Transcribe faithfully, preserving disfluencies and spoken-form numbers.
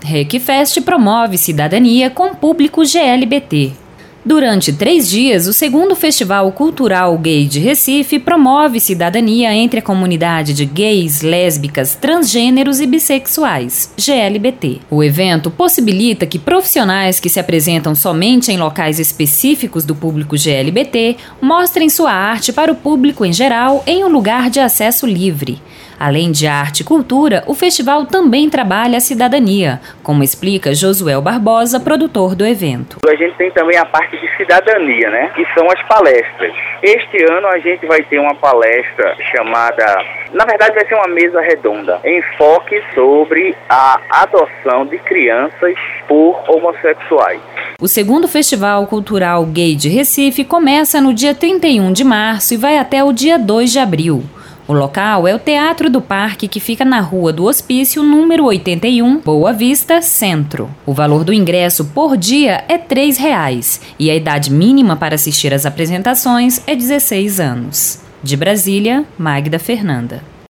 Requifest promove cidadania com público G L B T. Durante três dias, o segundo Festival Cultural Gay de Recife promove cidadania entre a comunidade de gays, lésbicas, transgêneros e bissexuais, G L B T. O evento possibilita que profissionais que se apresentam somente em locais específicos do público G L B T mostrem sua arte para o público em geral em um lugar de acesso livre. Além de arte e cultura, o festival também trabalha a cidadania, como explica Josuel Barbosa, produtor do evento. A gente tem também a parte de cidadania, né? Que são as palestras. Este ano a gente vai ter uma palestra chamada, na verdade vai ser uma mesa redonda, enfoque sobre a adoção de crianças por homossexuais. O segundo Festival Cultural Gay de Recife começa no dia trinta e um de março e vai até o dia dois de abril. O local é o Teatro do Parque, que fica na Rua do Hospício, número oitenta e um, Boa Vista, Centro. O valor do ingresso por dia é três reais e a idade mínima para assistir às apresentações é dezesseis anos. De Brasília, Magda Fernanda.